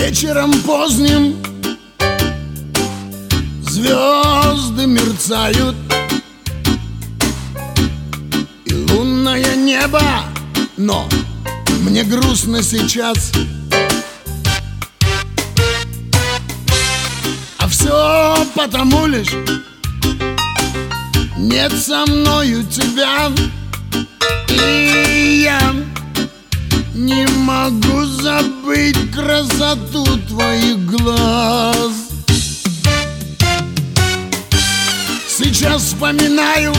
Вечером поздним звезды мерцают, и лунное небо, но мне грустно сейчас. А все потому лишь нет со мною тебя, и я не могу забыть красоту твоих глаз. Сейчас вспоминаю,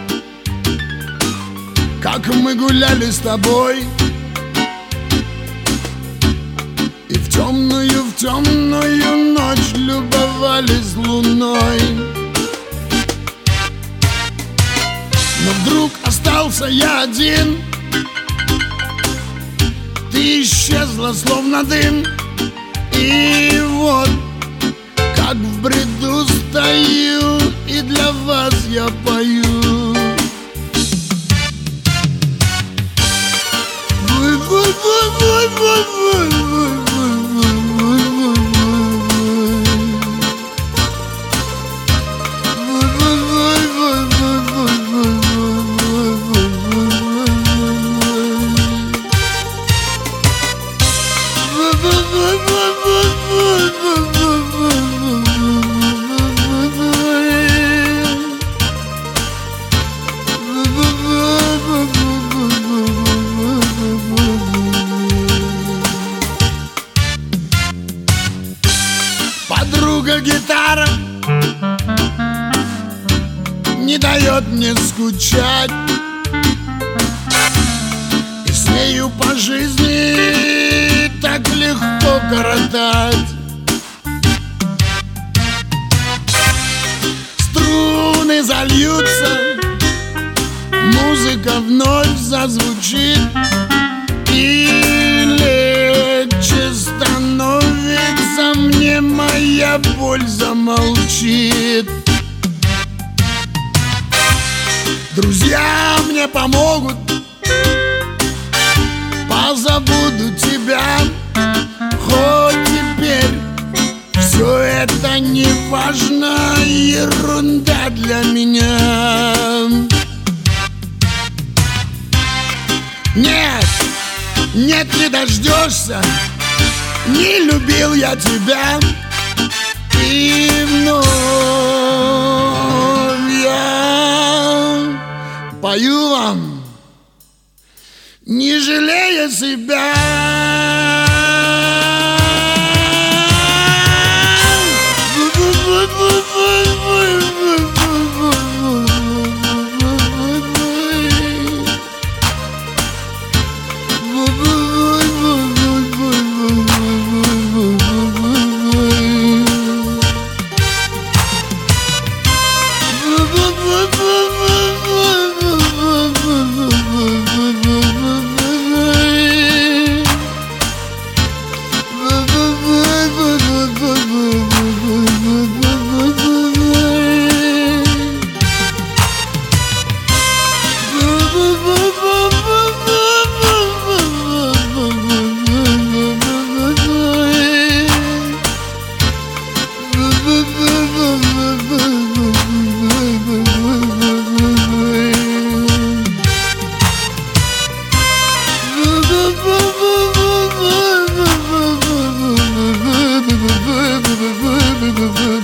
как мы гуляли с тобой, и в темную ночь любовались луной. Но вдруг остался я один, ты исчезла, словно дым. И вот, как в бреду стою, и для вас я пою. Подруга гитара не дает мне скучать, и с нею по жизни так легко коротать. Струны зальются, музыка вновь зазвучит, и легче становится мне, моя боль замолчит. Друзья мне помогут, позабуду тебя, хоть теперь все это не важно, ерунда для меня. Нет, нет, не дождешься, не любил я тебя, и вновь я пою вам, не жалея себя. Boo boo boo boo boo boo.